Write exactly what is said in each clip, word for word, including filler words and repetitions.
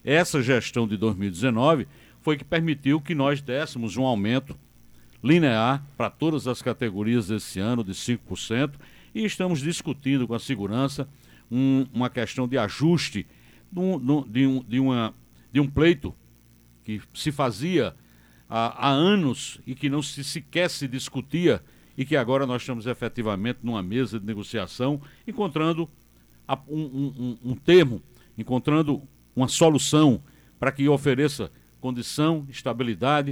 essa gestão de dois mil e dezenove foi que permitiu que nós dessemos um aumento linear para todas as categorias esse ano de cinco por cento e estamos discutindo com a segurança um, uma questão de ajuste de um, de, um, de, uma, de um pleito que se fazia há, há anos e que não se sequer se discutia e que agora nós estamos efetivamente numa mesa de negociação, encontrando a, um, um, um termo, encontrando uma solução para que ofereça condição, estabilidade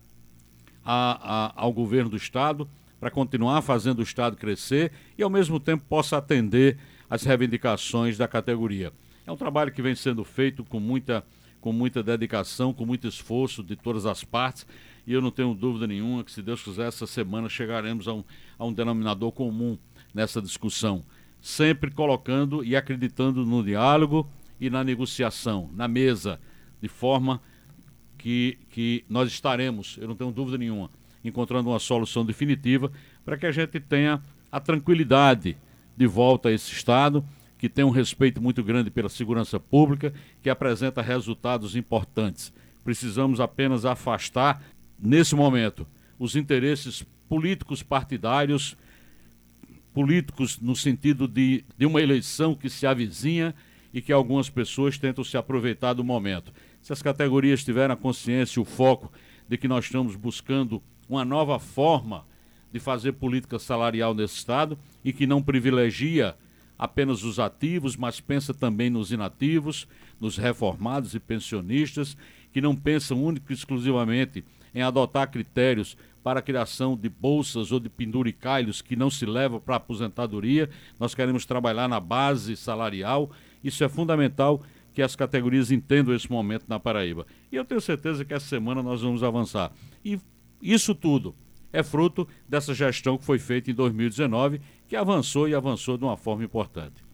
a, a, ao governo do Estado, para continuar fazendo o Estado crescer e, ao mesmo tempo, possa atender às reivindicações da categoria. É um trabalho que vem sendo feito com muita, com muita dedicação, com muito esforço de todas as partes, e eu não tenho dúvida nenhuma que, se Deus quiser, essa semana chegaremos a um, a um denominador comum nessa discussão, sempre colocando e acreditando no diálogo e na negociação, na mesa, de forma que, que nós estaremos, eu não tenho dúvida nenhuma, encontrando uma solução definitiva para que a gente tenha a tranquilidade de volta a esse Estado, que tem um respeito muito grande pela segurança pública, que apresenta resultados importantes. Precisamos apenas afastar, nesse momento, os interesses políticos partidários, políticos no sentido de, de uma eleição que se avizinha e que algumas pessoas tentam se aproveitar do momento. Se as categorias tiverem a consciência e o foco de que nós estamos buscando uma nova forma de fazer política salarial nesse Estado e que não privilegia apenas os ativos, mas pensa também nos inativos, nos reformados e pensionistas, que não pensam único e exclusivamente em adotar critérios para a criação de bolsas ou de penduricalhos que não se levam para a aposentadoria. Nós queremos trabalhar na base salarial. Isso é fundamental que as categorias entendam esse momento na Paraíba. E eu tenho certeza que essa semana nós vamos avançar. E isso tudo é fruto dessa gestão que foi feita em dois mil e dezenove, que avançou e avançou de uma forma importante.